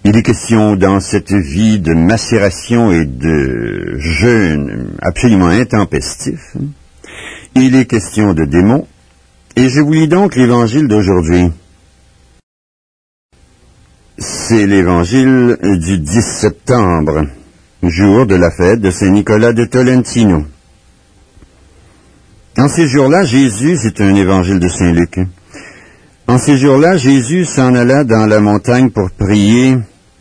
Il est question dans cette vie de macération et de jeûne absolument intempestif. Il est question de démons. Et je vous lis donc l'évangile d'aujourd'hui. C'est l'évangile du 10 septembre, jour de la fête de Saint-Nicolas de Tolentino. En ces jours-là, Jésus, c'est un évangile de Saint-Luc. En ces jours-là, Jésus s'en alla dans la montagne pour prier,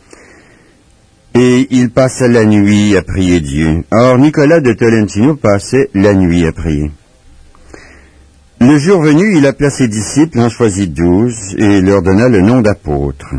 et il passa la nuit à prier Dieu. Or, Nicolas de Tolentino passait la nuit à prier. Le jour venu, il appela ses disciples, en choisit 12, et leur donna le nom d'apôtres.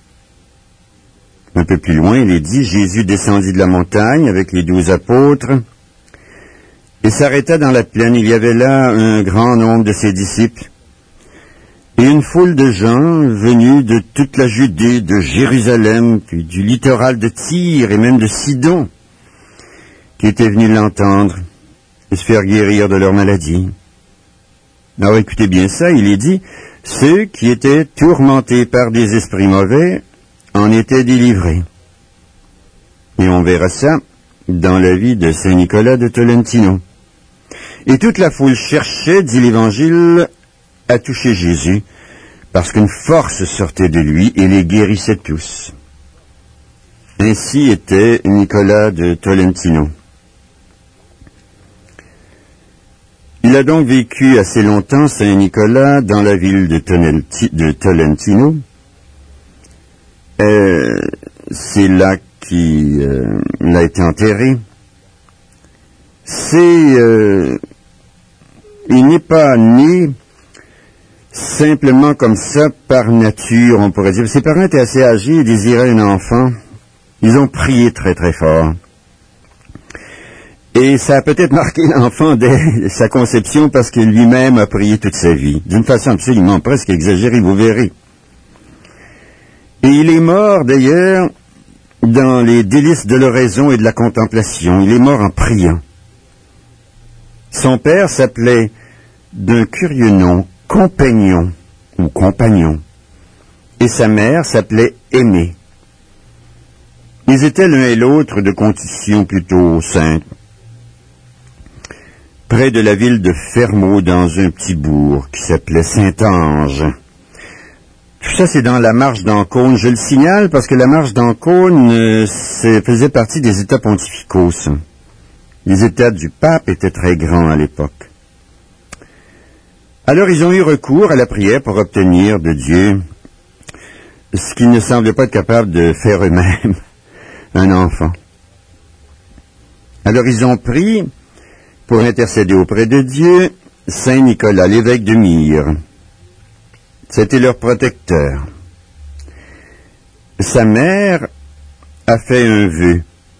Un peu plus loin, il est dit, Jésus descendit de la montagne avec les 12 apôtres et s'arrêta dans la plaine. Il y avait là un grand nombre de ses disciples et une foule de gens venus de toute la Judée, de Jérusalem, puis du littoral de Tyr et même de Sidon, qui étaient venus l'entendre et se faire guérir de leur maladie. Alors écoutez bien ça, il est dit, ceux qui étaient tourmentés par des esprits mauvais en étaient délivrés. Et on verra ça dans la vie de Saint Nicolas de Tolentino. Et toute la foule cherchait, dit l'Évangile, à toucher Jésus, parce qu'une force sortait de lui et les guérissait tous. Ainsi était Nicolas de Tolentino. Il a donc vécu assez longtemps, Saint Nicolas, dans la ville de Tolentino. C'est là qu'il a été enterré. Il n'est pas né simplement comme ça par nature, on pourrait dire. Ses parents étaient assez âgés et désiraient un enfant. Ils ont prié très très fort. Et ça a peut-être marqué l'enfant dès sa conception parce que lui-même a prié toute sa vie. D'une façon absolument presque exagérée, vous verrez. Et il est mort, d'ailleurs, dans les délices de l'oraison et de la contemplation. Il est mort en priant. Son père s'appelait, d'un curieux nom, Compagnon, ou Compagnon. Et sa mère s'appelait Aimée. Ils étaient l'un et l'autre de condition plutôt simple. Près de la ville de Fermo, dans un petit bourg qui s'appelait Saint-Ange. Tout ça, c'est dans la marche d'Ancône. Je le signale parce que la marche d'Ancône faisait partie des États pontificaux. Les États du pape étaient très grands à l'époque. Alors, ils ont eu recours à la prière pour obtenir de Dieu ce qu'ils ne semblaient pas être capables de faire eux-mêmes, un enfant. Alors, ils ont prié pour intercéder auprès de Dieu Saint Nicolas, l'évêque de Myre. C'était leur protecteur. Sa mère a fait un vœu.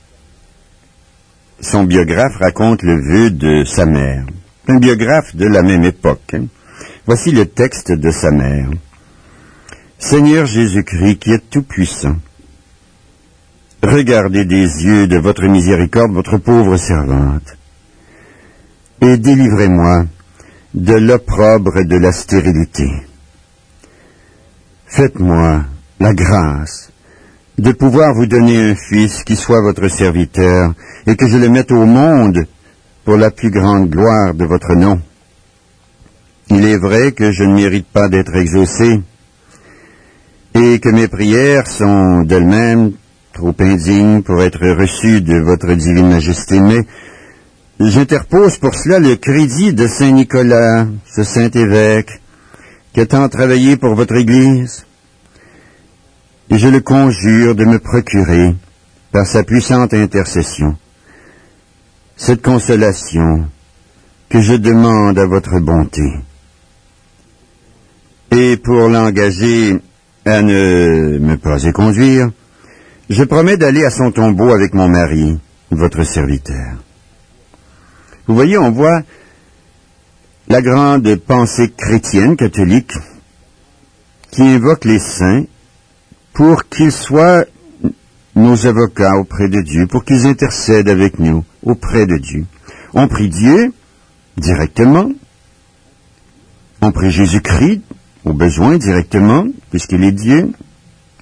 Son biographe raconte le vœu de sa mère. Un biographe de la même époque. Voici le texte de sa mère. Seigneur Jésus-Christ, qui êtes tout-puissant, regardez des yeux de votre miséricorde votre pauvre servante, et délivrez-moi de l'opprobre de la stérilité. Faites-moi la grâce de pouvoir vous donner un fils qui soit votre serviteur et que je le mette au monde pour la plus grande gloire de votre nom. Il est vrai que je ne mérite pas d'être exaucé et que mes prières sont d'elles-mêmes trop indignes pour être reçues de votre divine majesté, mais j'interpose pour cela le crédit de Saint Nicolas, ce saint évêque, qui a tant travaillé pour votre Église, et je le conjure de me procurer, par sa puissante intercession, cette consolation que je demande à votre bonté. Et pour l'engager à ne me pas éconduire, je promets d'aller à son tombeau avec mon mari, votre serviteur. Vous voyez, on voit la grande pensée chrétienne, catholique, qui invoque les saints pour qu'ils soient nos avocats auprès de Dieu, pour qu'ils intercèdent avec nous auprès de Dieu. On prie Dieu directement, on prie Jésus-Christ au besoin directement, puisqu'il est Dieu,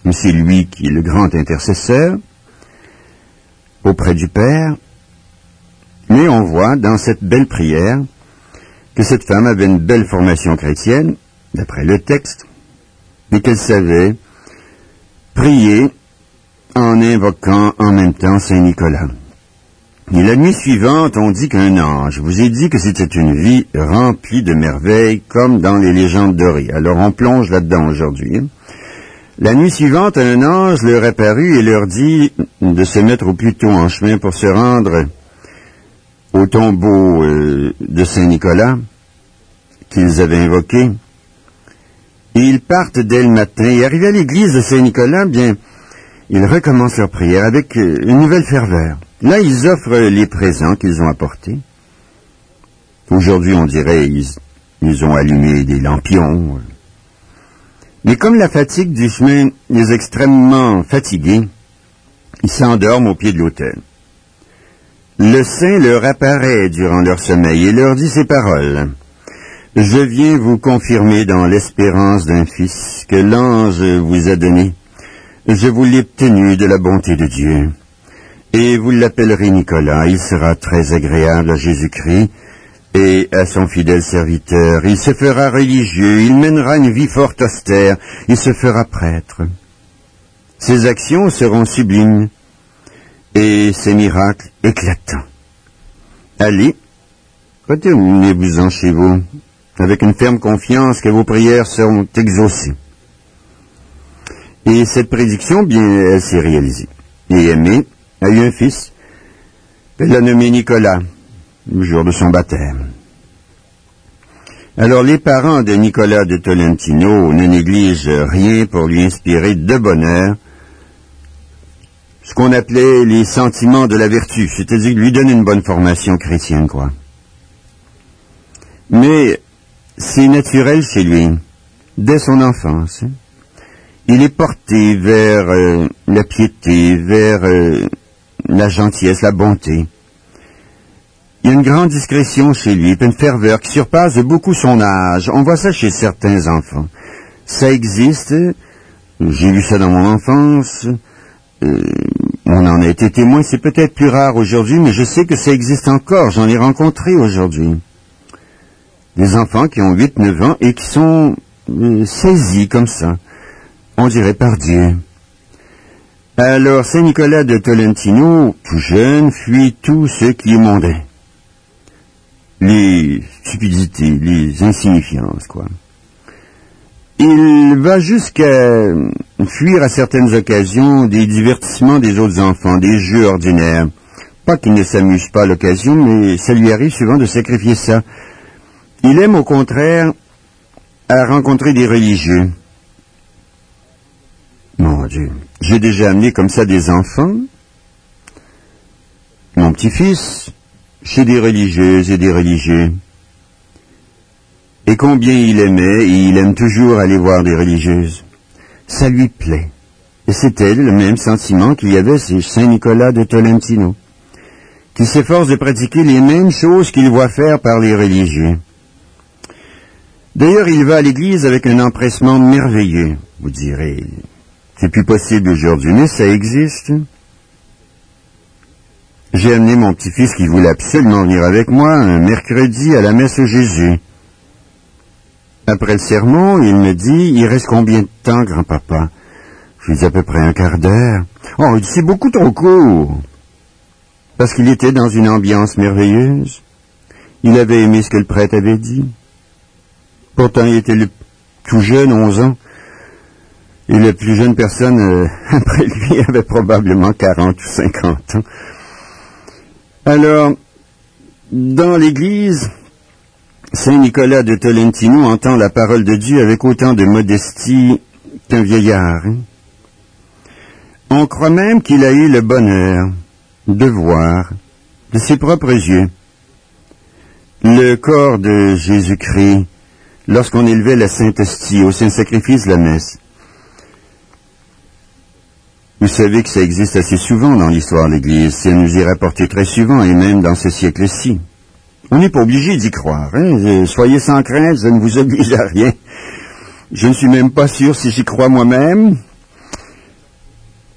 C'est lui qui est le grand intercesseur auprès du Père. Mais on voit dans cette belle prière que cette femme avait une belle formation chrétienne, d'après le texte, et qu'elle savait prier en invoquant en même temps Saint Nicolas. Et la nuit suivante, on dit qu'un ange, je vous ai dit que c'était une vie remplie de merveilles, comme dans les légendes dorées. Alors on plonge là-dedans aujourd'hui. La nuit suivante, un ange leur apparut et leur dit de se mettre au plus tôt en chemin pour se rendre au tombeau de Saint Nicolas qu'ils avaient invoqué. Et ils partent dès le matin. Et arrivés à l'église de Saint Nicolas, bien, ils recommencent leur prière avec une nouvelle ferveur. Là, ils offrent les présents qu'ils ont apportés. Aujourd'hui, on dirait ils ont allumé des lampions. Mais comme la fatigue du chemin les a extrêmement fatigués, ils s'endorment au pied de l'autel. Le saint leur apparaît durant leur sommeil et leur dit ces paroles. « Je viens vous confirmer dans l'espérance d'un fils que l'ange vous a donné. Je vous l'ai obtenu de la bonté de Dieu. Et vous l'appellerez Nicolas. Il sera très agréable à Jésus-Christ et à son fidèle serviteur. Il se fera religieux, il mènera une vie fort austère, il se fera prêtre. Ses actions seront sublimes et ses miracles éclatants. Allez, retournez-vous-en chez vous, avec une ferme confiance que vos prières seront exaucées. » Et cette prédiction, bien, elle s'est réalisée. Et Aimée a eu un fils, elle l'a nommé Nicolas, le jour de son baptême. Alors les parents de Nicolas de Tolentino ne négligent rien pour lui inspirer de bonheur ce qu'on appelait les sentiments de la vertu, c'est-à-dire lui donner une bonne formation chrétienne, quoi. Mais c'est naturel chez lui, dès son enfance. Il est porté vers la piété, vers la gentillesse, la bonté. Il y a une grande discrétion chez lui, une ferveur qui surpasse de beaucoup son âge. On voit ça chez certains enfants. Ça existe, j'ai vu ça dans mon enfance, on en a été témoin, c'est peut-être plus rare aujourd'hui, mais je sais que ça existe encore, j'en ai rencontré aujourd'hui. Des enfants qui ont 8-9 ans et qui sont saisis comme ça, on dirait par Dieu. Alors, Saint Nicolas de Tolentino, tout jeune, fuit tout ce qui est mondain. Les stupidités, les insignifiances, quoi. Il va jusqu'à fuir à certaines occasions des divertissements des autres enfants, des jeux ordinaires. Pas qu'il ne s'amuse pas à l'occasion, mais ça lui arrive souvent de sacrifier ça. Il aime au contraire à rencontrer des religieux. Mon Dieu, j'ai déjà amené comme ça des enfants, mon petit-fils, chez des religieuses et des religieux. Et combien il aimait, et il aime toujours aller voir des religieuses. Ça lui plaît. Et c'était le même sentiment qu'il y avait chez Saint Nicolas de Tolentino, qui s'efforce de pratiquer les mêmes choses qu'il voit faire par les religieux. D'ailleurs, il va à l'église avec un empressement merveilleux. Vous direz, c'est plus possible aujourd'hui, mais ça existe. J'ai amené mon petit-fils qui voulait absolument venir avec moi un mercredi à la messe au Jésus. Après le sermon, il me dit, il reste combien de temps, grand-papa? Je lui dis à peu près un quart d'heure. Oh, c'est beaucoup trop court. Parce qu'il était dans une ambiance merveilleuse. Il avait aimé ce que le prêtre avait dit. Pourtant, il était le tout jeune, 11 ans. Et la plus jeune personne après lui avait probablement 40 ou 50 ans. Alors, dans l'église, Saint Nicolas de Tolentino entend la parole de Dieu avec autant de modestie qu'un vieillard. On croit même qu'il a eu le bonheur de voir de ses propres yeux le corps de Jésus-Christ lorsqu'on élevait la Sainte Hostie au Saint-Sacrifice de la messe. Vous savez que ça existe assez souvent dans l'histoire de l'Église, ça nous est rapporté très souvent, et même dans ce siècle-ci. On n'est pas obligé d'y croire, hein? Soyez sans crainte, ça ne vous oblige à rien. Je ne suis même pas sûr si j'y crois moi-même,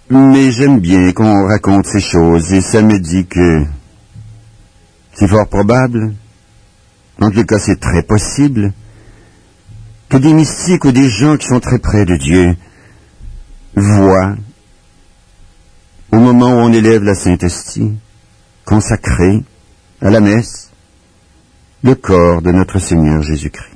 Mais j'aime bien qu'on raconte ces choses, et ça me dit que c'est fort probable, en tout cas c'est très possible, que des mystiques ou des gens qui sont très près de Dieu voient, au moment où on élève la Sainte Hostie, consacrée à la messe, le corps de notre Seigneur Jésus-Christ.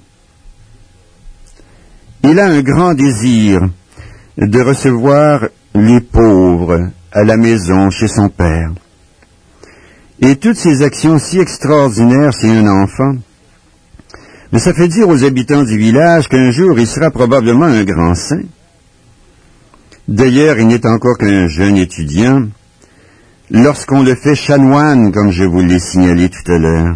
Il a un grand désir de recevoir les pauvres à la maison chez son Père. Et toutes ces actions si extraordinaires chez un enfant, mais ça fait dire aux habitants du village qu'un jour il sera probablement un grand saint. D'ailleurs, il n'est encore qu'un jeune étudiant, lorsqu'on le fait chanoine, comme je vous l'ai signalé tout à l'heure.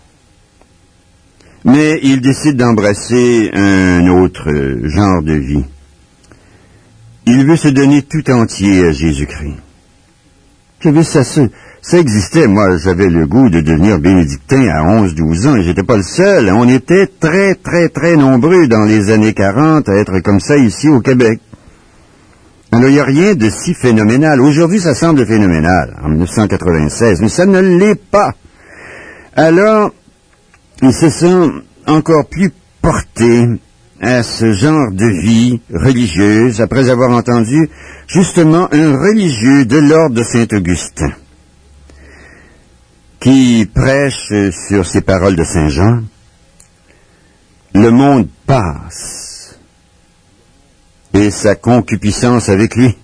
Mais il décide d'embrasser un autre genre de vie. Il veut se donner tout entier à Jésus-Christ. Vous savez, ça existait. Moi, j'avais le goût de devenir bénédictin à 11-12 ans, et j'étais pas le seul. On était très, très, très nombreux dans les années 40 à être comme ça ici au Québec. Alors, il n'y a rien de si phénoménal. Aujourd'hui, ça semble phénoménal, en 1996, mais ça ne l'est pas. Alors, ils se sont encore plus portés à ce genre de vie religieuse après avoir entendu justement un religieux de l'ordre de Saint-Augustin qui prêche sur ces paroles de Saint Jean. Le monde passe et sa concupiscence avec lui.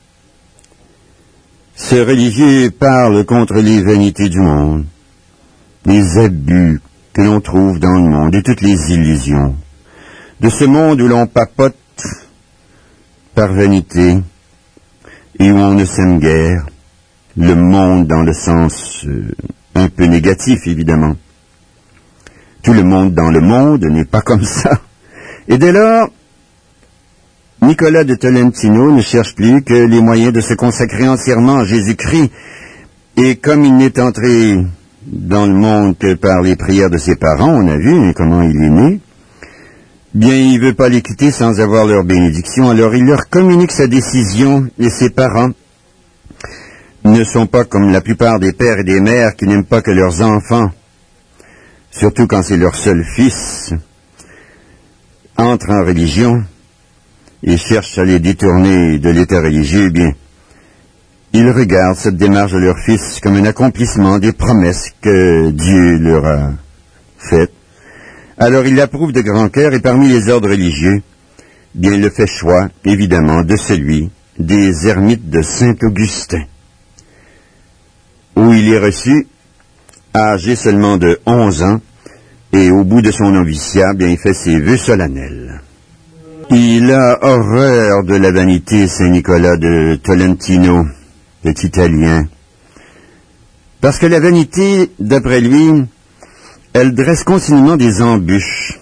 Ce religieux parle contre les vanités du monde, les abus que l'on trouve dans le monde et toutes les illusions de ce monde où l'on papote par vanité et où on ne s'aime guère, le monde dans le sens un peu négatif, évidemment. Tout le monde dans le monde n'est pas comme ça. Et dès lors, Nicolas de Tolentino ne cherche plus que les moyens de se consacrer entièrement à Jésus-Christ. Et comme il n'est entré dans le monde que par les prières de ses parents, on a vu comment il est né, bien, il ne veut pas les quitter sans avoir leur bénédiction, alors il leur communique sa décision, et ses parents ne sont pas comme la plupart des pères et des mères qui n'aiment pas que leurs enfants, surtout quand c'est leur seul fils, entrent en religion et cherchent à les détourner de l'état religieux. Eh bien, ils regardent cette démarche de leur fils comme un accomplissement des promesses que Dieu leur a faites. Alors il l'approuve de grand cœur, et parmi les ordres religieux, bien il le fait choix, évidemment, de celui des ermites de Saint-Augustin, où il est reçu, âgé seulement de 11 ans, et au bout de son noviciat, bien il fait ses vœux solennels. Il a horreur de la vanité, Saint Nicolas de Tolentino, cet Italien, parce que la vanité, d'après lui, elle dresse continuellement des embûches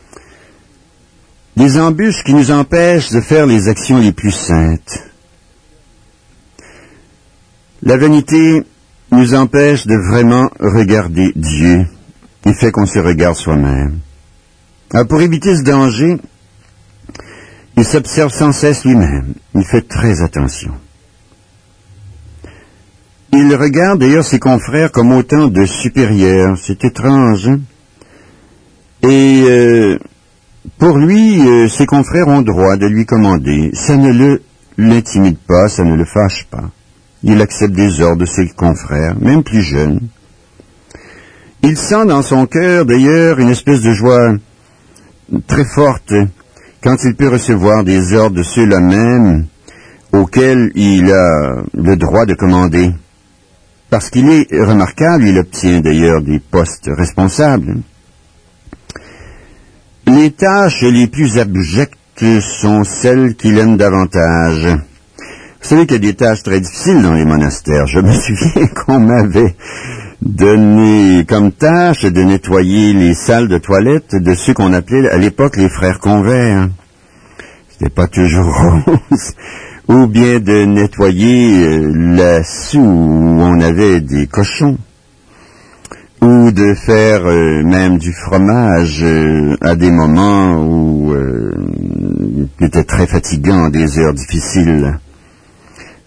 qui nous empêchent de faire les actions les plus saintes. La vanité nous empêche de vraiment regarder Dieu et fait qu'on se regarde soi-même. Alors pour éviter ce danger, il s'observe sans cesse lui-même, il fait très attention. Il regarde d'ailleurs ses confrères comme autant de supérieurs. C'est étrange, hein? Et pour lui, ses confrères ont droit de lui commander. Ça ne l'intimide pas, ça ne le fâche pas. Il accepte des ordres de ses confrères, même plus jeunes. Il sent dans son cœur d'ailleurs une espèce de joie très forte quand il peut recevoir des ordres de ceux-là même auxquels il a le droit de commander. Parce qu'il est remarquable, il obtient d'ailleurs des postes responsables. Les tâches les plus abjectes sont celles qu'il aime davantage. Vous savez qu'il y a des tâches très difficiles dans les monastères. Je me souviens qu'on m'avait donné comme tâche de nettoyer les salles de toilette de ceux qu'on appelait à l'époque les frères convers. C'était pas toujours rose. Ou bien de nettoyer la soue où on avait des cochons, ou de faire même du fromage à des moments où c'était très fatigant, des heures difficiles.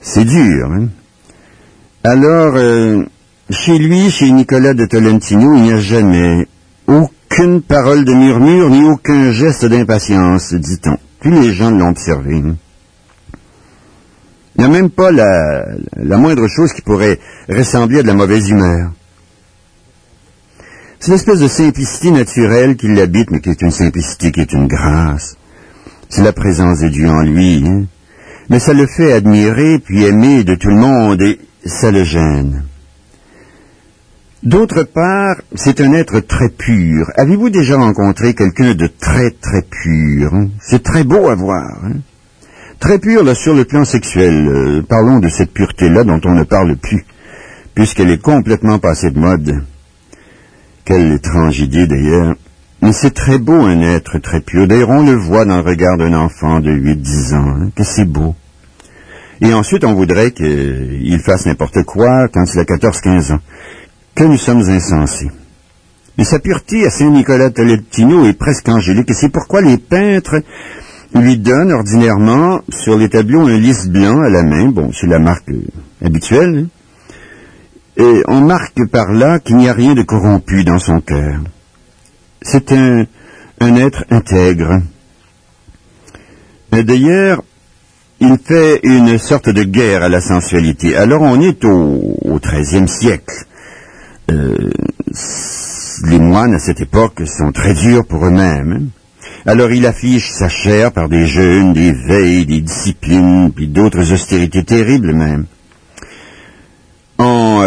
C'est dur, hein? Alors, chez lui, chez Nicolas de Tolentino, il n'y a jamais aucune parole de murmure, ni aucun geste d'impatience, dit-on. Tous les gens l'ont observé. Hein? Il n'y a même pas la moindre chose qui pourrait ressembler à de la mauvaise humeur. C'est l'espèce de simplicité naturelle qui l'habite, mais qui est une simplicité qui est une grâce. C'est la présence de Dieu en lui. Hein? Mais ça le fait admirer puis aimer de tout le monde et ça le gêne. D'autre part, c'est un être très pur. Avez-vous déjà rencontré quelqu'un de très très pur? Hein? C'est très beau à voir. Hein? Très pur là, sur le plan sexuel. Parlons de cette pureté-là dont on ne parle plus, puisqu'elle est complètement passée de mode. Quelle étrange idée d'ailleurs. Mais c'est très beau un être très pur. D'ailleurs, on le voit dans le regard d'un enfant de 8-10 ans, hein, que c'est beau. Et ensuite, on voudrait qu'il fasse n'importe quoi quand il a 14-15 ans. Que nous sommes insensés. Mais sa pureté à Saint-Nicolas Tolentino est presque angélique, et c'est pourquoi les peintres lui donnent ordinairement sur les tableaux un lys blanc à la main. Bon, c'est la marque habituelle, hein. Et on marque par là qu'il n'y a rien de corrompu dans son cœur. C'est un être intègre. D'ailleurs, il fait une sorte de guerre à la sensualité. Alors on est au XIIIe siècle. Les moines à cette époque sont très durs pour eux-mêmes. Hein. Alors il affiche sa chair par des jeûnes, des veilles, des disciplines, puis d'autres austérités terribles même. On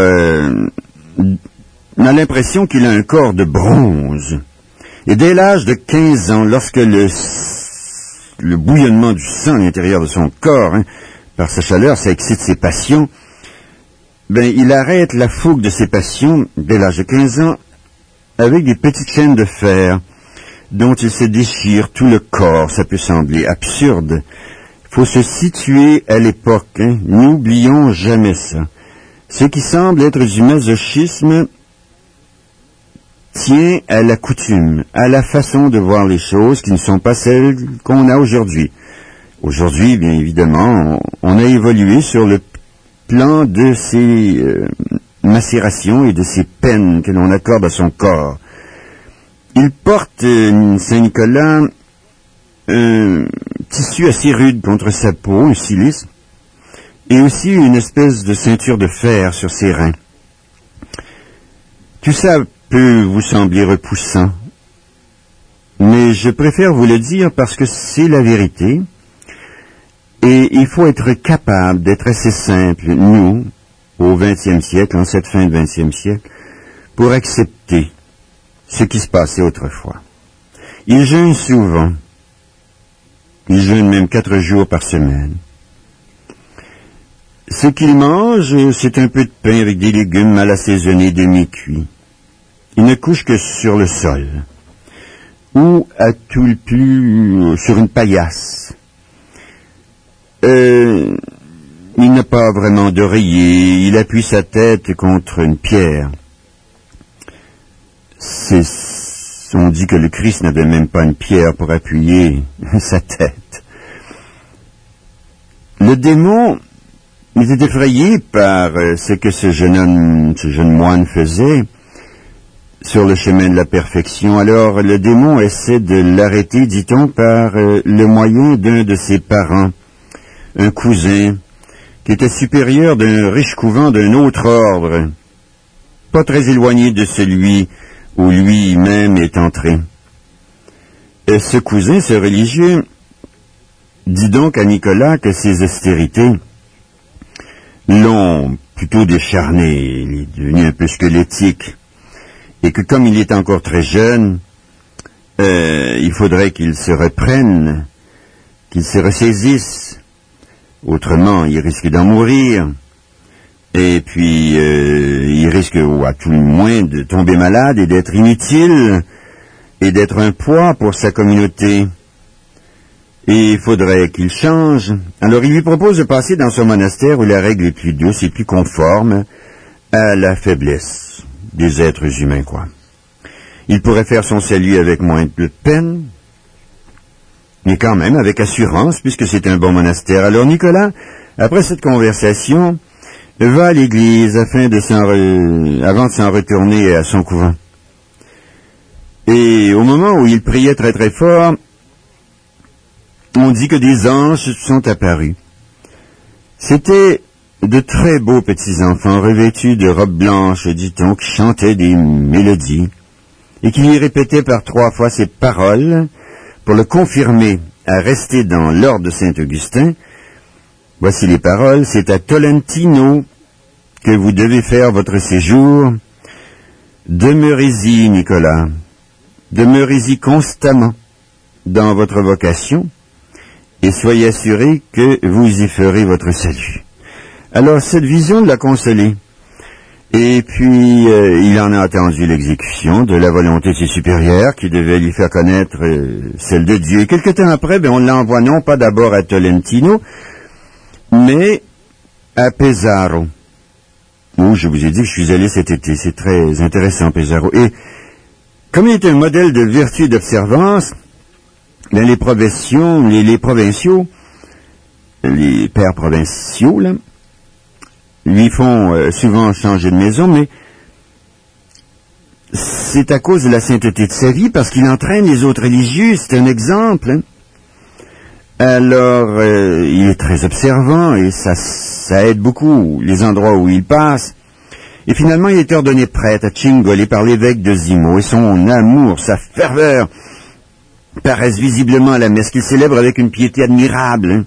a l'impression qu'il a un corps de bronze. Et dès l'âge de 15 ans, lorsque le bouillonnement du sang à l'intérieur de son corps, hein, par sa chaleur, ça excite ses passions, il arrête la fougue de ses passions dès l'âge de 15 ans avec des petites chaînes de fer dont il se déchire tout le corps. Ça peut sembler absurde. Il faut se situer à l'époque. Hein. N'oublions jamais ça. Ce qui semble être du masochisme tient à la coutume, à la façon de voir les choses qui ne sont pas celles qu'on a aujourd'hui. Aujourd'hui, bien évidemment, on a évolué sur le plan de ces macérations et de ces peines que l'on accorde à son corps. Il porte, Saint-Nicolas, un tissu assez rude contre sa peau, un cilice, et aussi une espèce de ceinture de fer sur ses reins. Tout ça peut vous sembler repoussant, mais je préfère vous le dire parce que c'est la vérité, et il faut être capable d'être assez simple, nous, au XXe siècle, en cette fin de XXe siècle, pour accepter ce qui se passait autrefois. Il jeûne souvent, il jeûne même 4 jours par semaine. Ce qu'il mange, c'est un peu de pain avec des légumes mal assaisonnés, demi-cuits. Il ne couche que sur le sol, ou à tout le plus sur une paillasse. Il n'a pas vraiment d'oreiller, il appuie sa tête contre une pierre. On dit que le Christ n'avait même pas une pierre pour appuyer sa tête. Le démon était effrayé par ce que ce jeune moine faisait sur le chemin de la perfection. Alors le démon essaie de l'arrêter, dit-on, par le moyen d'un de ses parents, un cousin, qui était supérieur d'un riche couvent d'un autre ordre, pas très éloigné de celui où lui-même est entré. Et ce cousin, ce religieux, dit donc à Nicolas que ses austérités l'ont plutôt décharné, il est devenu un peu squelettique, et que comme il est encore très jeune, il faudrait qu'il se reprenne, qu'il se ressaisisse, autrement il risque d'en mourir, et puis il risque à tout le moins de tomber malade et d'être inutile, et d'être un poids pour sa communauté. Et il faudrait qu'il change. Alors il lui propose de passer dans son monastère où la règle est plus douce et plus conforme à la faiblesse des êtres humains, quoi. Il pourrait faire son salut avec moins de peine, mais quand même avec assurance, puisque c'est un bon monastère. Alors Nicolas Après cette conversation, va à l'église avant de s'en retourner à son couvent. Et au moment où il priait très très fort, on dit que des anges sont apparus. C'étaient de très beaux petits enfants revêtus de robes blanches, dit-on, qui chantaient des mélodies et qui lui répétaient par 3 fois ces paroles pour le confirmer à rester dans l'ordre de Saint-Augustin. Voici les paroles: c'est à Tolentino que vous devez faire votre séjour. Demeurez-y, Nicolas. Demeurez-y constamment dans votre vocation et soyez assurés que vous y ferez votre salut. Alors, cette vision l'a consolé. Et puis, il en a attendu l'exécution de la volonté de ses supérieurs qui devait lui faire connaître celle de Dieu. Et quelque temps après, on l'envoie non pas d'abord à Tolentino, mais à Pesaro, où je vous ai dit que je suis allé cet été. C'est très intéressant, Pesaro. Et comme il est un modèle de vertu et d'observance, les provinciaux, les pères provinciaux, là, lui font souvent changer de maison, mais c'est à cause de la sainteté de sa vie, parce qu'il entraîne les autres religieux. C'est un exemple. Hein. Alors, il est très observant et ça aide beaucoup les endroits où il passe. Et finalement, il est ordonné prêtre à Cingoli par l'évêque de Zimo, et son amour, sa ferveur, paraissent visiblement à la messe qu'il célèbre avec une piété admirable. Hein.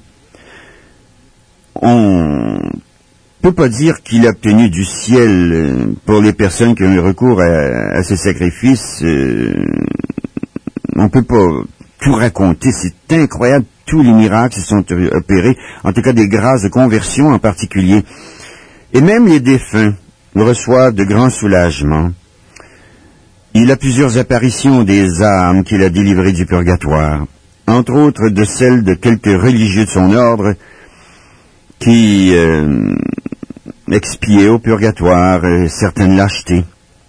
On peut pas dire qu'il a obtenu du ciel pour les personnes qui ont eu recours à ce sacrifice. On peut pas tout raconter, c'est incroyable, tous les miracles qui sont opérés, en tout cas des grâces de conversion en particulier. Et même les défunts reçoivent de grands soulagements. Il a plusieurs apparitions des âmes qu'il a délivrées du purgatoire, entre autres de celles de quelques religieux de son ordre qui expiaient au purgatoire certaines lâchetés.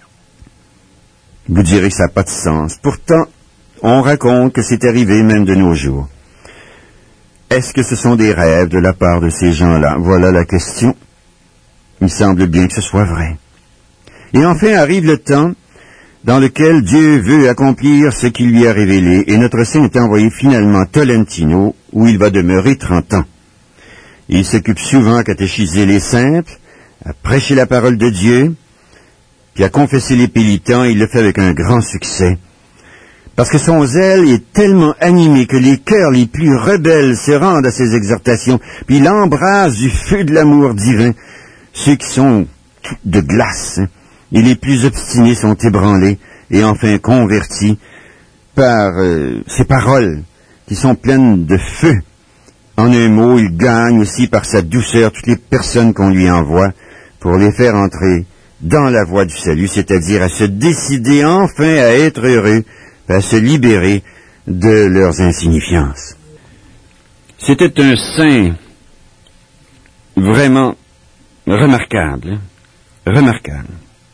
Vous direz que ça n'a pas de sens. Pourtant, on raconte que c'est arrivé même de nos jours. Est-ce que ce sont des rêves de la part de ces gens-là? Voilà la question. Il semble bien que ce soit vrai. Et enfin arrive le temps dans lequel Dieu veut accomplir ce qu'il lui a révélé, et notre saint est envoyé finalement à Tolentino, où il va demeurer 30 ans. Il s'occupe souvent à catéchiser les simples, à prêcher la parole de Dieu, puis à confesser les pénitents. Il le fait avec un grand succès. Parce que son zèle est tellement animé que les cœurs les plus rebelles se rendent à ses exhortations, puis il embrase du feu de l'amour divin ceux qui sont de glace, et les plus obstinés sont ébranlés et enfin convertis par ses paroles qui sont pleines de feu. En un mot, il gagne aussi par sa douceur toutes les personnes qu'on lui envoie pour les faire entrer dans la voie du salut, c'est-à-dire à se décider enfin à être heureux, à se libérer de leurs insignifiances. C'était un saint vraiment remarquable, hein? Remarquable.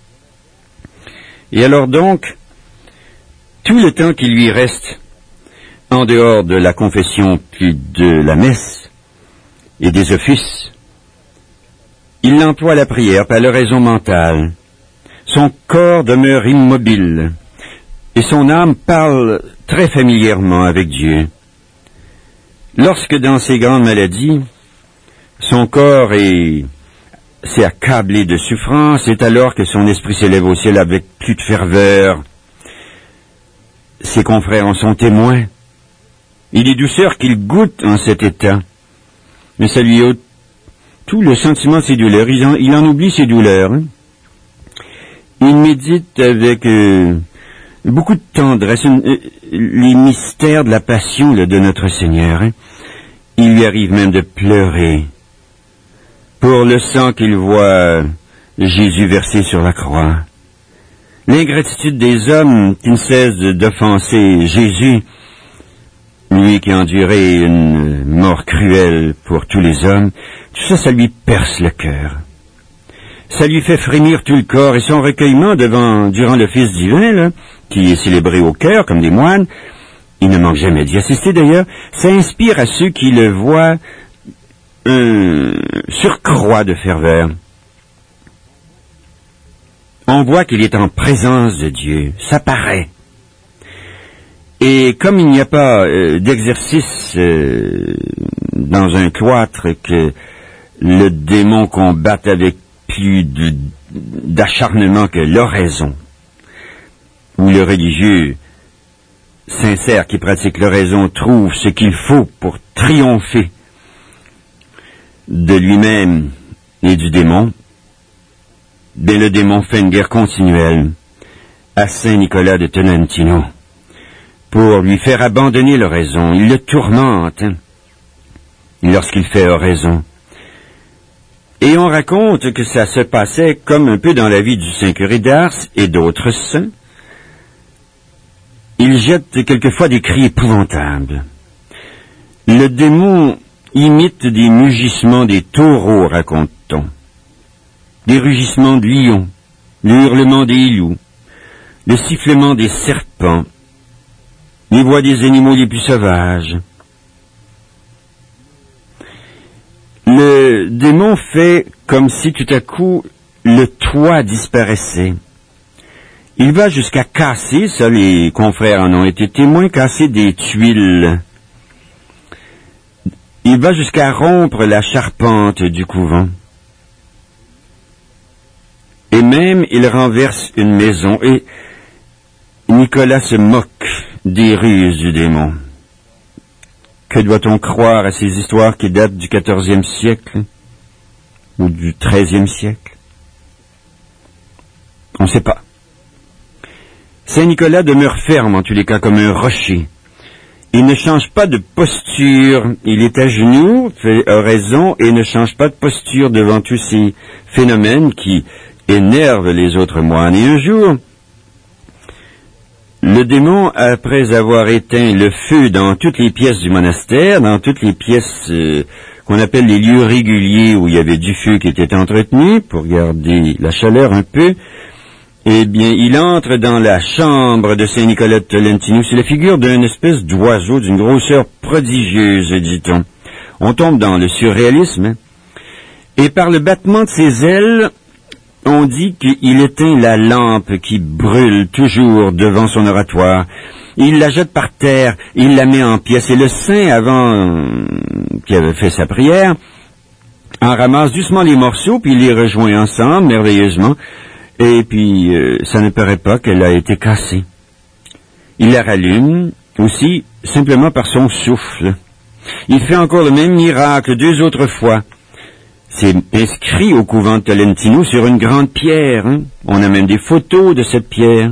Et alors donc, tout le temps qui lui reste, en dehors de la confession puis de la messe et des offices, il l'emploie à la prière par l'oraison mentale. Son corps demeure immobile et son âme parle très familièrement avec Dieu. Lorsque dans ses grandes maladies, son corps s'est accablé de souffrance, c'est alors que son esprit s'élève au ciel avec plus de ferveur. Ses confrères en sont témoins. Et les douceurs qu'il goûte en cet état, mais ça lui ôte tout le sentiment de ses douleurs. Il en oublie ses douleurs. Hein. Il médite avec beaucoup de tendresse les mystères de la passion de notre Seigneur. Hein. Il lui arrive même de pleurer pour le sang qu'il voit Jésus verser sur la croix. L'ingratitude des hommes qui ne cesse d'offenser Jésus, lui qui a enduré une mort cruelle pour tous les hommes, tout ça, ça lui perce le cœur. Ça lui fait frémir tout le corps, et son recueillement durant l'office divin, là, qui est célébré au cœur comme des moines, il ne manque jamais d'y assister d'ailleurs, ça inspire à ceux qui le voient un surcroît de ferveur. On voit qu'il est en présence de Dieu, ça paraît. Et comme il n'y a pas d'exercice dans un cloître que le démon combatte avec plus d'acharnement que l'oraison, où le religieux sincère qui pratique l'oraison trouve ce qu'il faut pour triompher de lui-même et du démon, bien le démon fait une guerre continuelle à Saint Nicolas de Tolentino pour lui faire abandonner l'oraison. Il le tourmente lorsqu'il fait oraison. Et on raconte que ça se passait comme un peu dans la vie du Saint Curé d'Ars et d'autres saints. Il jette quelquefois des cris épouvantables. Le démon imite des mugissements des taureaux, raconte-t-on, des rugissements de lions, le hurlement des loups, le sifflement des serpents, les voix des animaux les plus sauvages. Le démon fait comme si tout à coup le toit disparaissait. Il va jusqu'à casser, ça les confrères en ont été témoins, casser des tuiles. Il va jusqu'à rompre la charpente du couvent. Et même il renverse une maison, et Nicolas se moque des ruses du démon. Que doit-on croire à ces histoires qui datent du XIVe siècle ou du XIIIe siècle? On ne sait pas. Saint Nicolas demeure ferme en tous les cas comme un rocher. Il ne change pas de posture. Il est à genoux, fait oraison, et ne change pas de posture devant tous ces phénomènes qui énervent les autres moines. Et un jour, le démon, après avoir éteint le feu dans toutes les pièces du monastère, dans toutes les pièces qu'on appelle les lieux réguliers où il y avait du feu qui était entretenu, pour garder la chaleur un peu, eh bien, il entre dans la chambre de Saint Nicolas de Tolentino. C'est la figure d'une espèce d'oiseau d'une grosseur prodigieuse, dit-on. On tombe dans le surréalisme, hein? Et par le battement de ses ailes, on dit qu'il éteint la lampe qui brûle toujours devant son oratoire. Il la jette par terre, il la met en pièces, et le saint, avant qui avait fait sa prière, en ramasse doucement les morceaux, puis il les rejoint ensemble, merveilleusement, et puis ça ne paraît pas qu'elle a été cassée. Il la rallume, aussi, simplement par son souffle. Il fait encore le même miracle 2 autres fois. C'est inscrit au couvent de Tolentino sur une grande pierre. Hein? On a même des photos de cette pierre.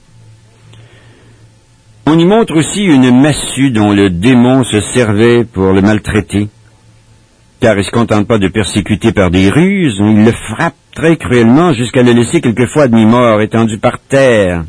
On y montre aussi une massue dont le démon se servait pour le maltraiter. Car il ne se contente pas de persécuter par des ruses, il le frappe très cruellement jusqu'à le laisser quelquefois à demi-mort, étendu par terre.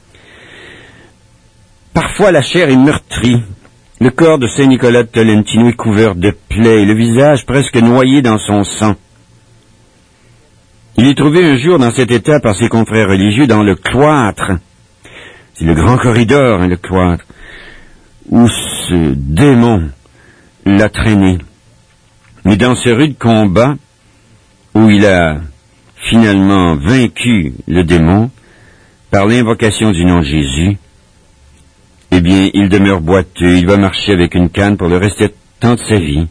Parfois la chair est meurtrie. Le corps de Saint Nicolas de Tolentino est couvert de plaies et le visage presque noyé dans son sang. Il est trouvé un jour dans cet état par ses confrères religieux dans le cloître. C'est le grand corridor, hein, le cloître, où ce démon l'a traîné. Mais dans ce rude combat, où il a finalement vaincu le démon par l'invocation du nom de Jésus, eh bien, il demeure boiteux, il va marcher avec une canne pour le restant de sa vie.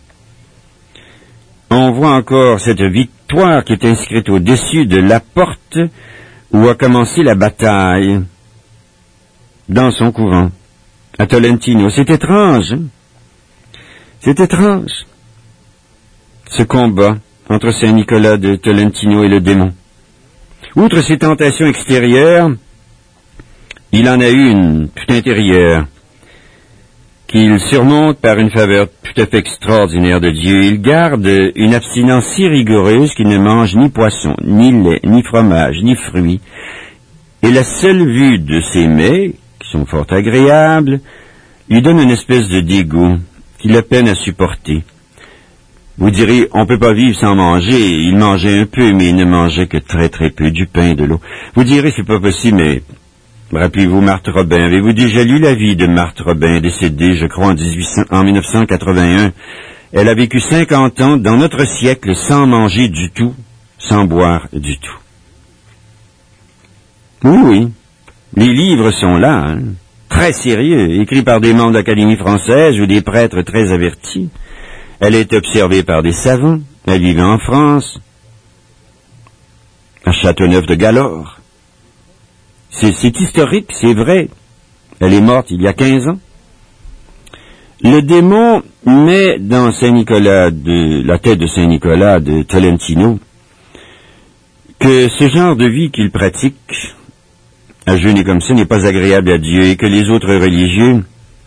On voit encore cette victoire qui est inscrite au-dessus de la porte où a commencé la bataille, dans son couvent, à Tolentino. C'est étrange, hein? C'est étrange, ce combat entre Saint Nicolas de Tolentino et le démon. Outre ses tentations extérieures, il en a une tout intérieure, qu'il surmonte par une faveur tout à fait extraordinaire de Dieu. Il garde une abstinence si rigoureuse qu'il ne mange ni poisson, ni lait, ni fromage, ni fruits. Et la seule vue de ces mets, qui sont fort agréables, lui donne une espèce de dégoût qu'il a peine à supporter. Vous direz, on ne peut pas vivre sans manger. Il mangeait un peu, mais il ne mangeait que très très peu, du pain et de l'eau. Vous direz, c'est pas possible, mais rappelez-vous Marthe Robin. Avez-vous déjà lu la vie de Marthe Robin, décédée, je crois, en 1981, Elle a vécu 50 ans dans notre siècle sans manger du tout, sans boire du tout. Oui, oui, les livres sont là, hein, très sérieux, écrits par des membres de l'Académie française ou des prêtres très avertis. Elle est observée par des savants, elle vivait en France, à Châteauneuf de Galore. C'est historique, c'est vrai. Elle est morte il y a 15 ans. Le démon met dans la tête de Saint Nicolas de Tolentino que ce genre de vie qu'il pratique, à jeûner comme ça, n'est pas agréable à Dieu et que les autres religieux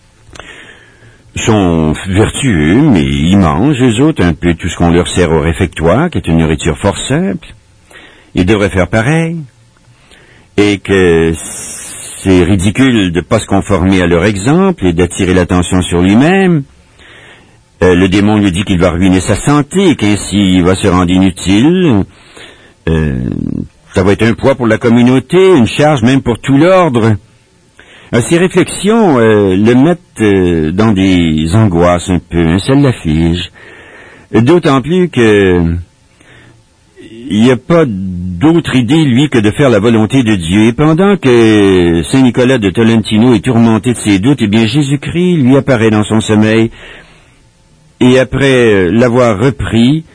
sont vertueux, mais ils mangent, eux autres, un peu tout ce qu'on leur sert au réfectoire, qui est une nourriture fort simple. Ils devraient faire pareil. Et que c'est ridicule de ne pas se conformer à leur exemple et d'attirer l'attention sur lui-même. Le démon lui dit qu'il va ruiner sa santé et qu'ainsi il va se rendre inutile. Ça va être un poids pour la communauté, une charge même pour tout l'ordre. Ces réflexions le mettent dans des angoisses un peu, hein, ça l'afflige. D'autant plus que il n'y a pas d'autre idée, lui, que de faire la volonté de Dieu. Et pendant que Saint Nicolas de Tolentino est tourmenté de ses doutes, eh bien Jésus-Christ lui apparaît dans son sommeil. Et après l'avoir repris,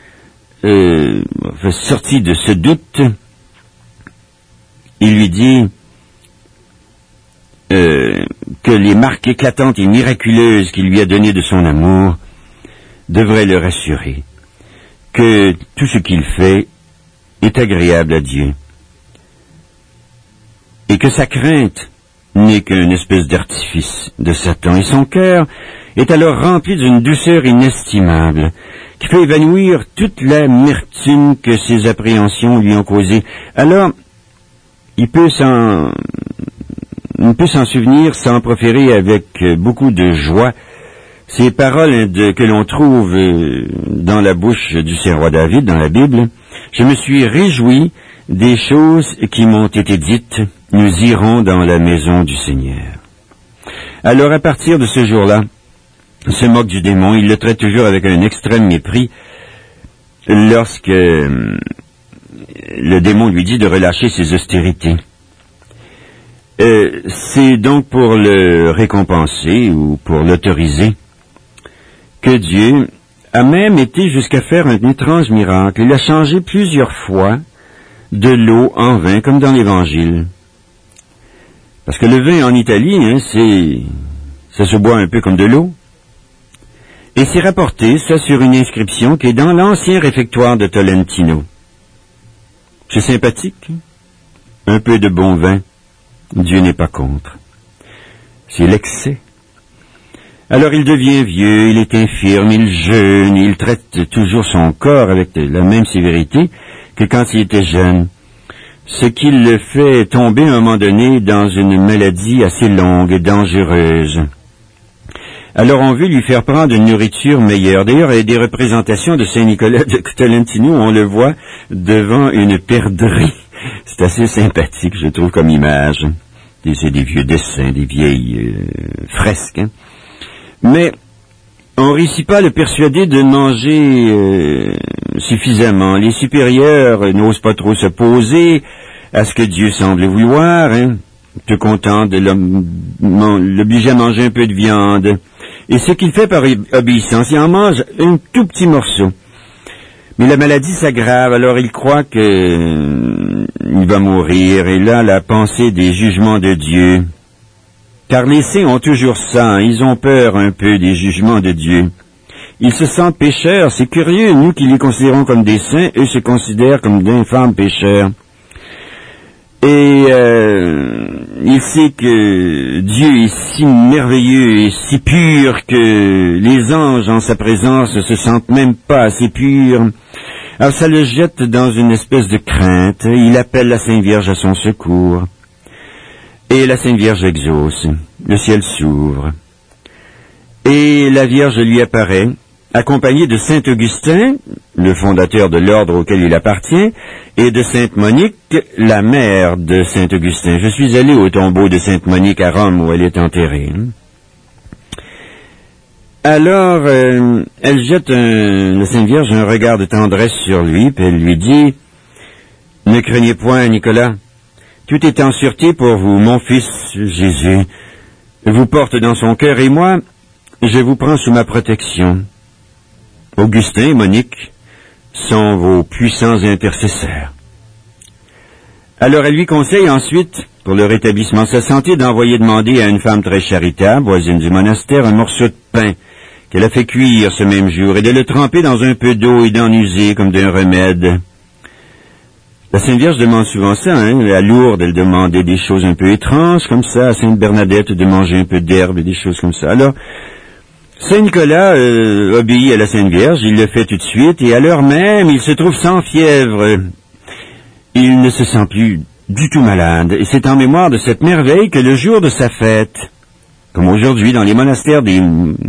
sorti de ce doute, il lui dit que les marques éclatantes et miraculeuses qu'il lui a données de son amour devraient le rassurer, que tout ce qu'il fait est agréable à Dieu, et que sa crainte n'est qu'une espèce d'artifice de Satan, et son cœur est alors rempli d'une douceur inestimable, qui peut évanouir toute l'amertume que ses appréhensions lui ont causée. Alors, il peut s'en souvenir sans proférer avec beaucoup de joie ces paroles que l'on trouve dans la bouche du saint roi David, dans la Bible. Je me suis réjoui des choses qui m'ont été dites. Nous irons dans la maison du Seigneur. Alors, à partir de ce jour-là, il se moque du démon. Il le traite toujours avec un extrême mépris. Lorsque le démon lui dit de relâcher ses austérités. C'est donc pour le récompenser ou pour l'autoriser que Dieu a même été jusqu'à faire un étrange miracle. Il a changé plusieurs fois de l'eau en vin, comme dans l'Évangile. Parce que le vin en Italie, hein, ça se boit un peu comme de l'eau. Et c'est rapporté, ça, sur une inscription qui est dans l'ancien réfectoire de Tolentino. C'est sympathique, hein? Un peu de bon vin, Dieu n'est pas contre. C'est l'excès. Alors il devient vieux, il est infirme, il jeûne, il traite toujours son corps avec la même sévérité que quand il était jeune. Ce qui le fait tomber à un moment donné dans une maladie assez longue et dangereuse. Alors on veut lui faire prendre une nourriture meilleure. D'ailleurs, il y a des représentations de Saint Nicolas de Tolentino, on le voit devant une perdrix. C'est assez sympathique, je trouve, comme image. C'est des vieux dessins, des vieilles fresques, hein. Mais on ne réussit pas à le persuader de manger suffisamment. Les supérieurs n'osent pas trop s'opposer à ce que Dieu semble vouloir, hein, tout content de l'obliger à manger un peu de viande. Et ce qu'il fait par obéissance, il en mange un tout petit morceau. Mais la maladie s'aggrave, alors il croit qu'il va mourir, et là, la pensée des jugements de Dieu. Car les saints ont toujours ça, hein, ils ont peur un peu des jugements de Dieu. Ils se sentent pécheurs, c'est curieux, nous qui les considérons comme des saints, eux se considèrent comme d'infâmes pécheurs. Et il sait que Dieu est si merveilleux et si pur que les anges en sa présence ne se sentent même pas assez purs. Alors ça le jette dans une espèce de crainte. Il appelle la Sainte Vierge à son secours. Et la Sainte Vierge exauce. Le ciel s'ouvre. Et la Vierge lui apparaît, accompagnée de Saint Augustin, le fondateur de l'ordre auquel il appartient, et de Sainte Monique, la mère de Saint Augustin. Je suis allé au tombeau de Sainte Monique à Rome où elle est enterrée. Alors, elle jette la Sainte Vierge un regard de tendresse sur lui, puis elle lui dit, « Ne craignez point, Nicolas, tout est en sûreté pour vous, mon fils Jésus vous porte dans son cœur, et moi, je vous prends sous ma protection. Augustin et Monique sont vos puissants intercesseurs. » Alors elle lui conseille ensuite, pour le rétablissement de sa santé, d'envoyer demander à une femme très charitable, voisine du monastère, un morceau de pain qu'elle a fait cuire ce même jour, et de le tremper dans un peu d'eau et d'en user comme d'un remède. La Sainte Vierge demande souvent ça, à Lourdes, elle demandait des choses un peu étranges, comme ça, à Sainte Bernadette de manger un peu d'herbe et des choses comme ça. Alors, Saint Nicolas obéit à la Sainte Vierge, il le fait tout de suite, et à l'heure même, il se trouve sans fièvre. Il ne se sent plus du tout malade, et c'est en mémoire de cette merveille que le jour de sa fête, comme aujourd'hui dans les monastères des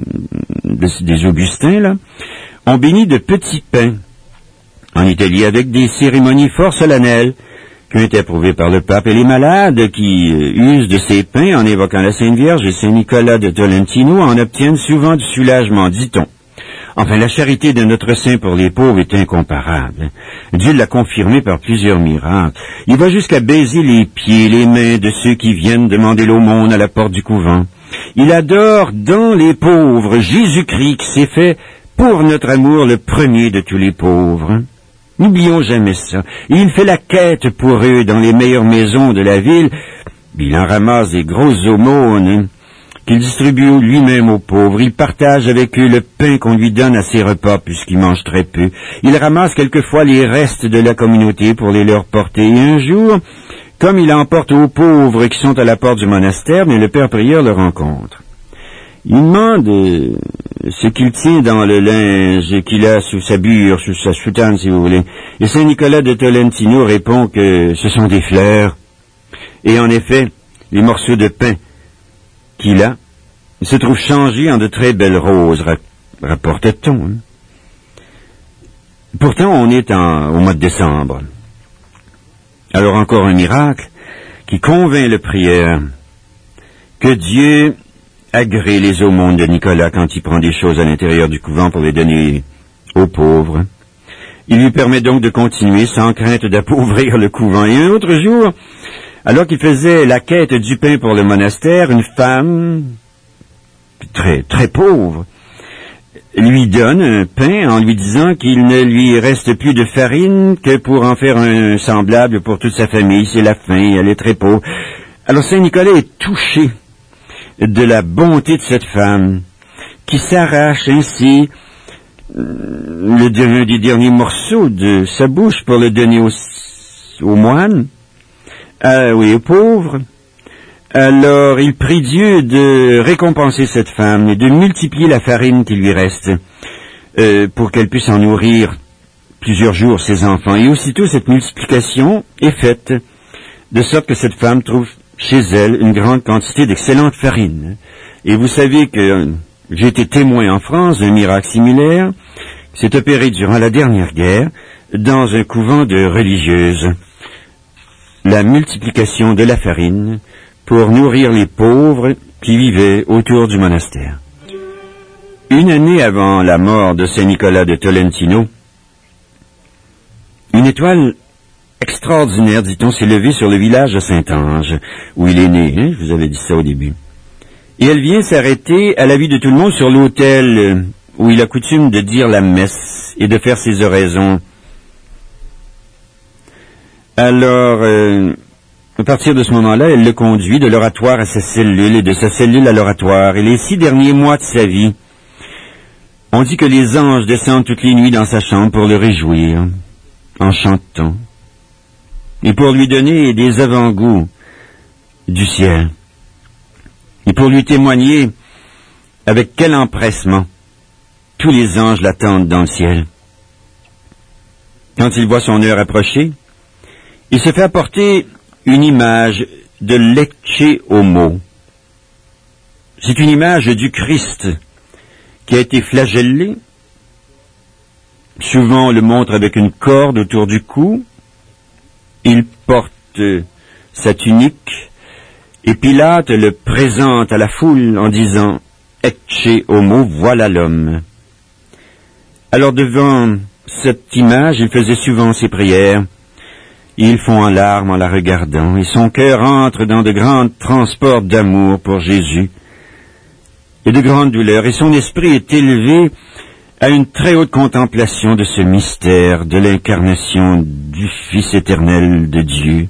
Augustins, là, on bénit de petits pains en Italie avec des cérémonies fort solennelles qui ont été approuvées par le pape, et les malades qui usent de ces pains en évoquant la Sainte Vierge et Saint Nicolas de Tolentino en obtiennent souvent du soulagement, dit-on. Enfin, la charité de notre saint pour les pauvres est incomparable. Dieu l'a confirmé par plusieurs miracles. Il va jusqu'à baiser les pieds, les mains de ceux qui viennent demander l'aumône à la porte du couvent. Il adore dans les pauvres Jésus-Christ qui s'est fait pour notre amour le premier de tous les pauvres. N'oublions jamais ça. Il fait la quête pour eux dans les meilleures maisons de la ville. Il en ramasse des grosses aumônes qu'il distribue lui-même aux pauvres. Il partage avec eux le pain qu'on lui donne à ses repas, puisqu'il mange très peu. Il ramasse quelquefois les restes de la communauté pour les leur porter. Et un jour, comme il emporte aux pauvres qui sont à la porte du monastère, mais le père prieur le rencontre. Il demande ce qu'il tient dans le linge qu'il a sous sa bure, sous sa soutane, si vous voulez. Et Saint Nicolas de Tolentino répond que ce sont des fleurs. Et en effet, les morceaux de pain qu'il a se trouvent changés en de très belles roses, rapporte-t-on. Pourtant, on est au mois de décembre. Alors encore un miracle qui convainc le prieur que Dieu agrée les aumônes de Nicolas quand il prend des choses à l'intérieur du couvent pour les donner aux pauvres. Il lui permet donc de continuer sans crainte d'appauvrir le couvent. Et un autre jour, alors qu'il faisait la quête du pain pour le monastère, une femme très, très pauvre lui donne un pain en lui disant qu'il ne lui reste plus de farine que pour en faire un semblable pour toute sa famille. C'est la faim, elle est très pauvre. Alors Saint Nicolas est touché de la bonté de cette femme qui s'arrache ainsi un des derniers morceaux de sa bouche pour le donner aux moines, aux pauvres. Alors il prie Dieu de récompenser cette femme et de multiplier la farine qui lui reste pour qu'elle puisse en nourrir plusieurs jours ses enfants. Et aussitôt cette multiplication est faite, de sorte que cette femme trouve chez elle une grande quantité d'excellente farine. Et vous savez que j'ai été témoin en France d'un miracle similaire qui s'est opéré durant la dernière guerre dans un couvent de religieuses. La multiplication de la farine pour nourrir les pauvres qui vivaient autour du monastère. Une année avant la mort de Saint Nicolas de Tolentino, une étoile extraordinaire, dit-on, s'est levée sur le village de Saint-Ange, où il est né, je vous avais dit ça au début. Et elle vient s'arrêter à la vue de tout le monde sur l'autel où il a coutume de dire la messe et de faire ses oraisons. Alors, à partir de ce moment-là, elle le conduit de l'oratoire à sa cellule et de sa cellule à l'oratoire. Et les 6 derniers mois de sa vie, on dit que les anges descendent toutes les nuits dans sa chambre pour le réjouir, en chantant, et pour lui donner des avant-goûts du ciel, et pour lui témoigner avec quel empressement tous les anges l'attendent dans le ciel. Quand il voit son heure approcher, il se fait apporter une image de Lecce Homo. C'est une image du Christ qui a été flagellé. Souvent on le montre avec une corde autour du cou. Il porte sa tunique et Pilate le présente à la foule en disant ecce homo, voilà l'homme. Alors devant cette image, il faisait souvent ses prières. Il fond en larmes en la regardant, et son cœur entre dans de grands transports d'amour pour Jésus et de grandes douleurs, et son esprit est élevé à une très haute contemplation de ce mystère de l'incarnation du Fils éternel de Dieu.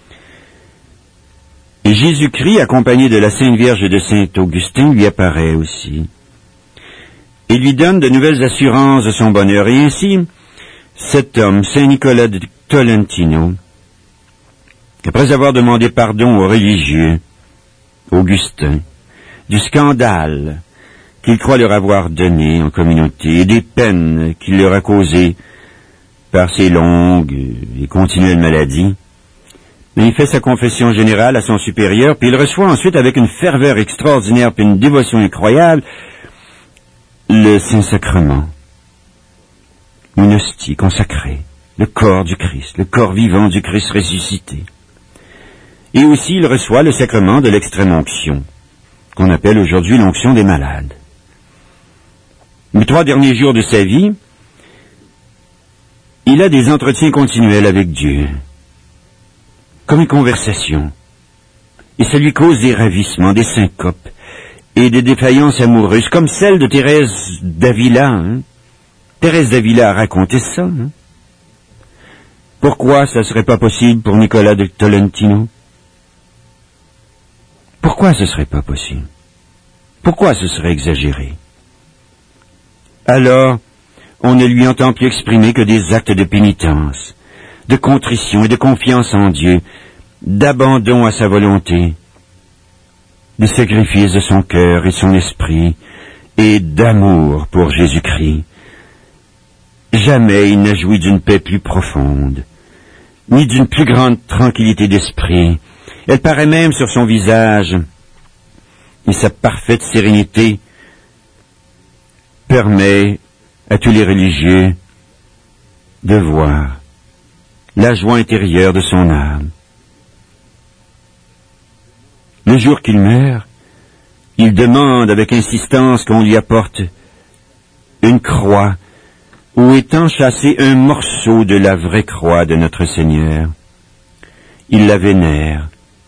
Et Jésus-Christ, accompagné de la Sainte Vierge de Saint-Augustin, lui apparaît aussi. Et lui donne de nouvelles assurances de son bonheur. Et ainsi, cet homme, Saint Nicolas de Tolentino, après avoir demandé pardon aux religieux, Augustin, du scandale qu'il croit leur avoir donné en communauté et des peines qu'il leur a causées par ses longues et continuelles maladies, il fait sa confession générale à son supérieur, puis il reçoit ensuite avec une ferveur extraordinaire puis une dévotion incroyable le Saint-Sacrement, une hostie consacrée, le corps du Christ, le corps vivant du Christ ressuscité. Et aussi il reçoit le sacrement de l'extrême-onction, qu'on appelle aujourd'hui l'onction des malades. Les 3 derniers jours de sa vie, il a des entretiens continuels avec Dieu, comme une conversation, et ça lui cause des ravissements, des syncopes, et des défaillances amoureuses, comme celle de Thérèse d'Avila. Thérèse d'Avila a raconté ça. Pourquoi ça ne serait pas possible pour Nicolas de Tolentino? Pourquoi ce ne serait pas possible? Pourquoi ce serait exagéré? Alors, on ne lui entend plus exprimer que des actes de pénitence, de contrition et de confiance en Dieu, d'abandon à sa volonté, de sacrifice de son cœur et son esprit, et d'amour pour Jésus-Christ. Jamais il n'a joui d'une paix plus profonde, ni d'une plus grande tranquillité d'esprit. Elle paraît même sur son visage, et sa parfaite sérénité permet à tous les religieux de voir la joie intérieure de son âme. Le jour qu'il meurt, il demande avec insistance qu'on lui apporte une croix où est enchâssé un morceau de la vraie croix de notre Seigneur. Il la vénère.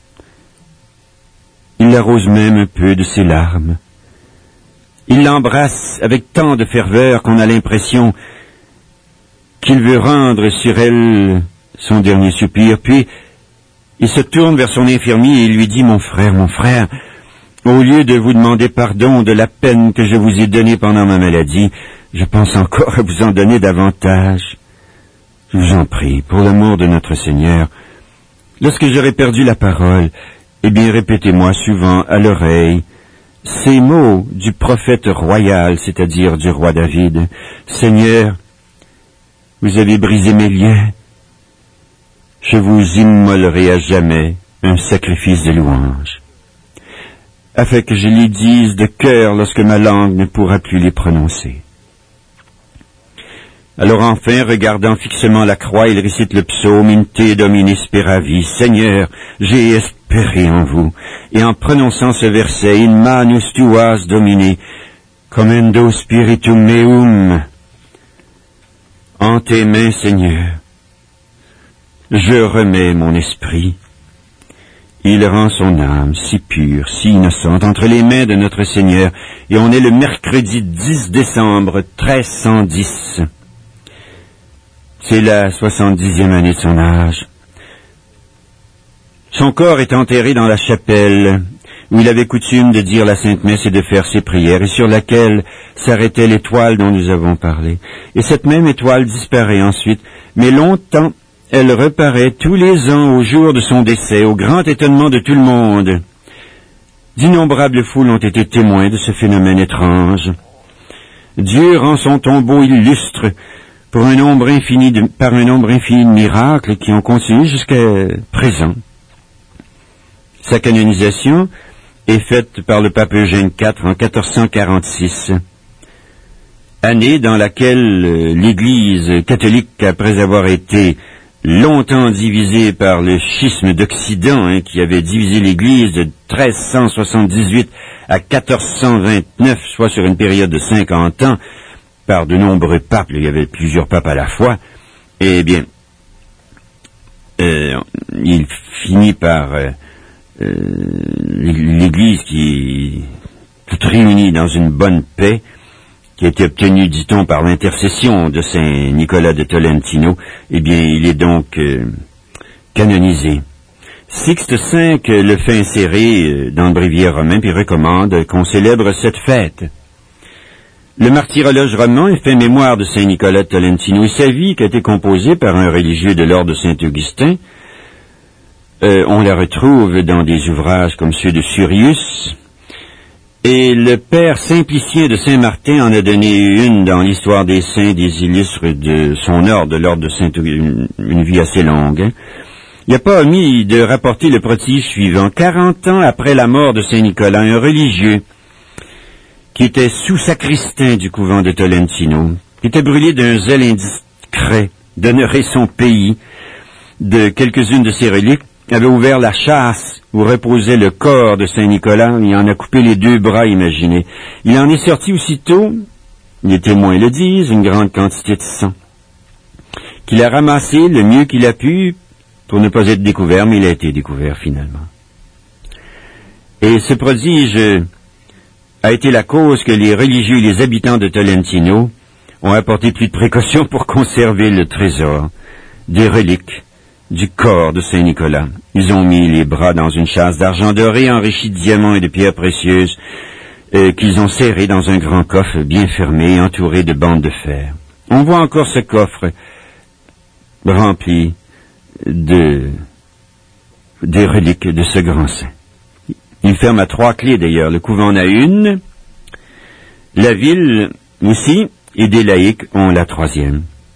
Il l'arrose même un peu de ses larmes. Il l'embrasse avec tant de ferveur qu'on a l'impression qu'il veut rendre sur elle son dernier soupir. Puis, il se tourne vers son infirmier et lui dit, mon frère, au lieu de vous demander pardon de la peine que je vous ai donnée pendant ma maladie, je pense encore à vous en donner davantage. Je vous en prie, pour l'amour de notre Seigneur, lorsque j'aurai perdu la parole, eh bien, répétez-moi souvent à l'oreille ces mots du prophète royal, c'est-à-dire du roi David. Seigneur, vous avez brisé mes liens. Je vous immolerai à jamais un sacrifice de louange, afin que je les dise de cœur lorsque ma langue ne pourra plus les prononcer. Alors enfin, regardant fixement la croix, il récite le psaume « In te domine speravi » « Seigneur, j'ai espéré en vous ». Et en prononçant ce verset « In manus tuas domine, commendo spiritum meum » « En tes mains, Seigneur, je remets mon esprit ». Il rend son âme si pure, si innocente, entre les mains de notre Seigneur, et on est le mercredi 10 décembre 1310. C'est la 70e année de son âge. Son corps est enterré dans la chapelle où il avait coutume de dire la Sainte Messe et de faire ses prières, et sur laquelle s'arrêtait l'étoile dont nous avons parlé. Et cette même étoile disparaît ensuite, mais longtemps elle reparaît tous les ans au jour de son décès, au grand étonnement de tout le monde. D'innombrables foules ont été témoins de ce phénomène étrange. Dieu rend son tombeau illustre par un nombre infini de miracles qui ont continué jusqu'à présent. Sa canonisation est faite par le pape Eugène IV en 1446, année dans laquelle l'Église catholique, après avoir été longtemps divisé par le schisme d'Occident, qui avait divisé l'Église de 1378 à 1429, soit sur une période de 50 ans, par de nombreux papes. Il y avait plusieurs papes à la fois. Eh bien, il finit par l'Église qui est toute réunie dans une bonne paix, qui a été obtenue, dit-on, par l'intercession de Saint Nicolas de Tolentino. Eh bien, il est donc canonisé. Sixte V le fait insérer dans le bréviaire romain, puis recommande qu'on célèbre cette fête. Le martyrologe romain fait mémoire de Saint Nicolas de Tolentino et sa vie, qui a été composée par un religieux de l'ordre de Saint-Augustin. On la retrouve dans des ouvrages comme ceux de Surius, et le père Simplicien de Saint-Martin en a donné une dans l'histoire des saints des illustres de son ordre, de l'ordre de Saint-Augustin, une vie assez longue. Il n'a pas omis de rapporter le prodige suivant. 40 ans après la mort de Saint-Nicolas, un religieux qui était sous-sacristain du couvent de Tolentino, qui était brûlé d'un zèle indiscret d'honorer son pays, de quelques-unes de ses reliques, avait ouvert la châsse où reposait le corps de Saint-Nicolas. Il en a coupé les 2 bras, imaginez. Il en est sorti aussitôt, les témoins le disent, une grande quantité de sang, qu'il a ramassé le mieux qu'il a pu pour ne pas être découvert, mais il a été découvert finalement. Et ce prodige a été la cause que les religieux et les habitants de Tolentino ont apporté plus de précautions pour conserver le trésor des reliques du corps de Saint-Nicolas. Ils ont mis les bras dans une châsse d'argent doré enrichie de diamants et de pierres précieuses qu'ils ont serré dans un grand coffre bien fermé, entouré de bandes de fer. On voit encore ce coffre rempli des reliques de ce grand saint. Il ferme à 3 clés d'ailleurs. Le couvent en a une, la ville aussi, et des laïcs ont la 3e.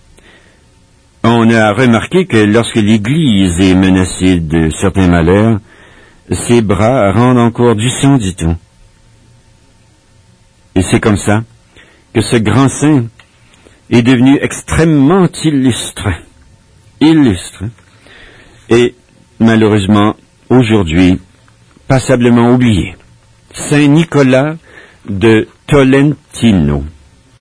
On a remarqué que lorsque l'Église est menacée de certains malheurs, ses bras rendent encore du sang, dit-on. Et c'est comme ça que ce grand saint est devenu extrêmement illustre. Et malheureusement, aujourd'hui, passablement oublié. Saint Nicolas de Tolentino.